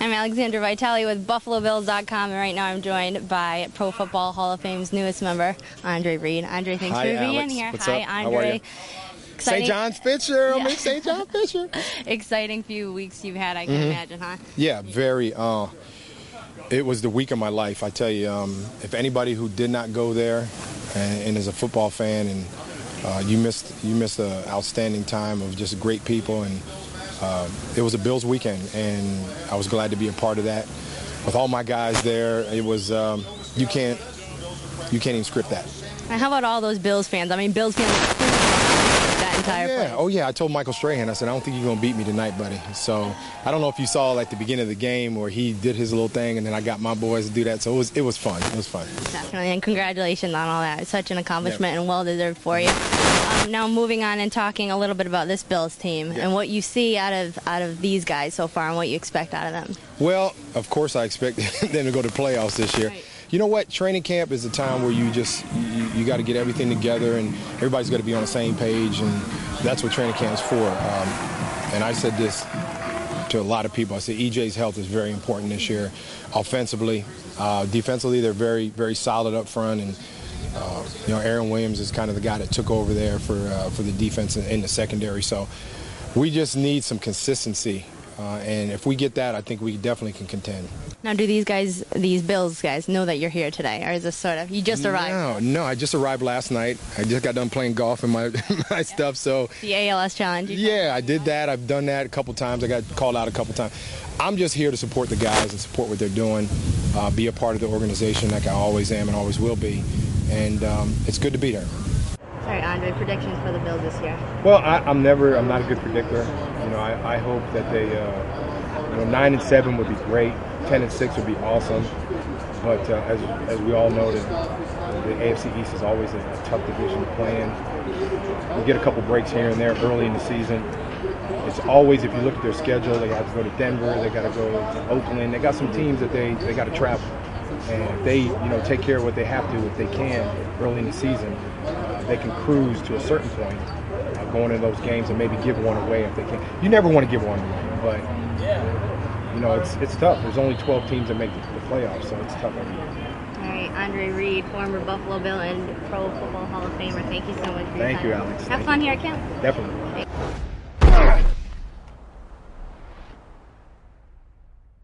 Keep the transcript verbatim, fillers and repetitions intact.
I'm Alexandra Vitale with Buffalo Bills dot com, and right now I'm joined by Pro Football Hall of Fame's newest member, Andre Reed. Andre, thanks Hi, for being Alex. here. What's Hi, up? Andre. How are you? Saint John's Fisher. Yeah. I'm Saint John Fisher. Exciting few weeks you've had, I can mm-hmm. imagine, huh? Yeah, very. Uh, it was the week of my life. I tell you, um, if anybody who did not go there and, and is a football fan, and uh, you missed you missed an outstanding time of just great people, and uh, it was a Bills weekend, and I was glad to be a part of that. With all my guys there, it was um, you can't you can't even script that. And how about all those Bills fans? I mean, Bills fans that entire oh, yeah. place. Oh, yeah. I told Michael Strahan, I said, I don't think you're going to beat me tonight, buddy. So I don't know if you saw, like, the beginning of the game where he did his little thing, and then I got my boys to do that. So it was it was fun. It was fun. Definitely, and congratulations on all that. It's such an accomplishment yeah. and well-deserved for you. Um, now moving on and talking a little bit about this Bills team yeah. and what you see out of out of these guys so far and what you expect out of them. Well, of course I expect them to go to the playoffs this year. Right. You know what? Training camp is a time where you just you, you got to get everything together, and everybody's got to be on the same page, and that's what training camp is for. Um, and I said this to a lot of people. I said E J's health is very important this year, offensively, uh, defensively. They're very very solid up front, and uh, you know Aaron Williams is kind of the guy that took over there for uh, for the defense in, in the secondary. So we just need some consistency. Uh, and if we get that, I think we definitely can contend. Now, do these guys, these Bills guys, know that you're here today, or is this sort of you just arrived? No, no, I just arrived last night. I just got done playing golf and my my stuff. So the A L S challenge. Yeah, I did that. I've done that a couple times. I got called out a couple times. I'm just here to support the guys and support what they're doing, uh, be a part of the organization like I always am and always will be, and um, it's good to be there. All right, Andre, predictions for the Bills this year? Well, I, I'm never, I'm not a good predictor. You know, I, I hope that they, uh, you know, nine and seven would be great. Ten and six would be awesome. But uh, as as we all know, that the A F C East is always a, a tough division to play in. You get a couple breaks here and there early in the season. It's always, if you look at their schedule, they have to go to Denver, they got to go to Oakland. They got some teams that they they got to travel. And if they, you know, take care of what they have to, if they can, early in the season, uh, they can cruise to a certain point, uh, going into those games and maybe give one away if they can. You never want to give one away, but, you know, it's it's tough. There's only twelve teams that make the, the playoffs, so it's tough every year. All right, Andre Reed, former Buffalo Bill and Pro Football Hall of Famer, thank you so much for your Thank time. you, Alex. Have Thank fun you. here at camp. Definitely.